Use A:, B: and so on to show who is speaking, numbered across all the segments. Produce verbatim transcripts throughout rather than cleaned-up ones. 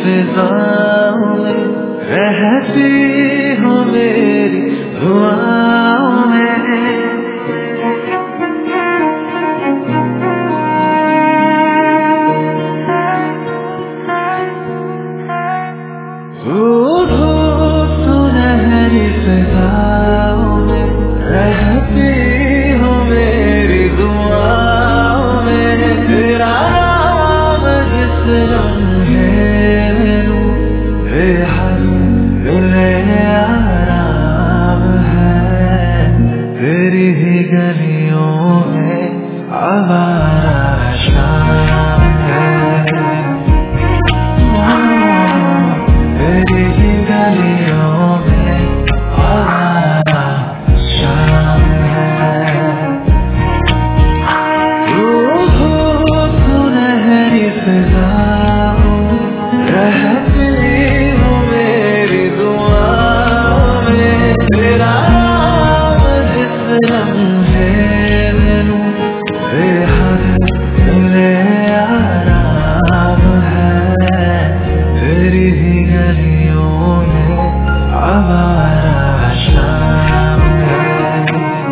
A: फिजाओं में रहती हो मेरी दुआओं में। सुनहरी फिजाओं में रहती हो मेरी दुआओं में। तेरा नाम जिस लम्हे लूं बेहद दिले आराम है। तेरी ही गलियों में आवारा शाम है। तेरी ही गलियों में आवारा शाम है। तू सुनहरी फिजाओं रहती हो मेरी दुआओं में। तेरा नाम जिस लम्हे लूं बेहद दिले आराम है। तेरी ही गलियों में आवारा शाम है।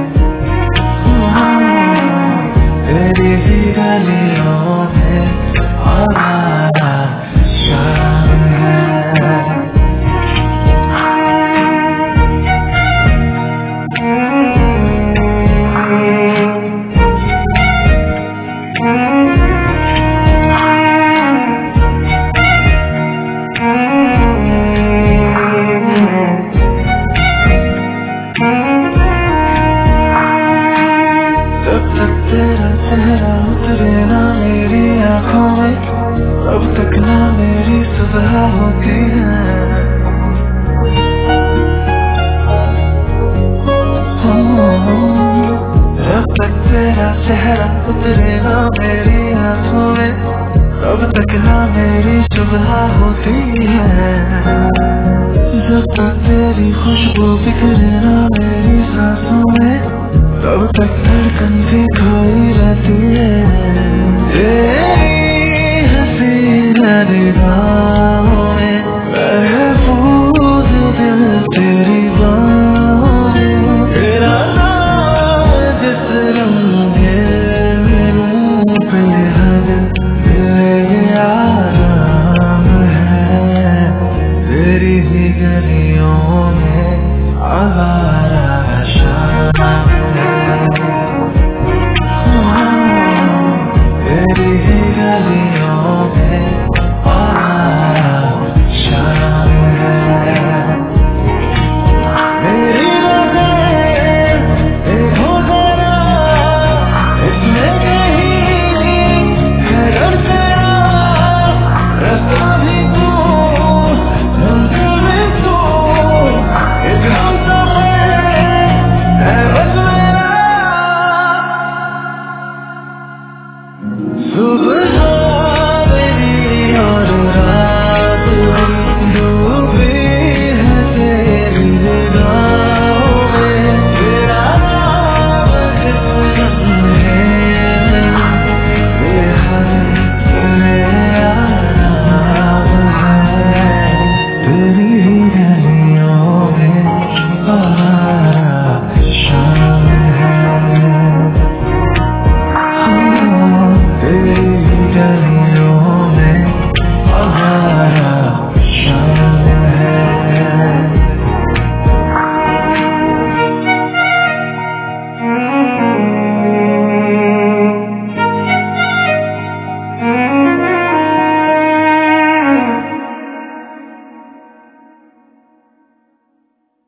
A: तेरी ही गलियों में आवारा शाम है। जब तक तेरा चेहरा उतरे ना मेरी आँखों में तब तक ना मेरी सुबह होती है। जब तक तेरा चेहरा उतरे ना मेरी आँखों में तब तक ना मेरी सुबह होती है। जब तक तेरी खुशबू बिखरे ना मेरी सांसों में तब तक धड़कन भी खोई रहती है। तेरी हसीन निगाह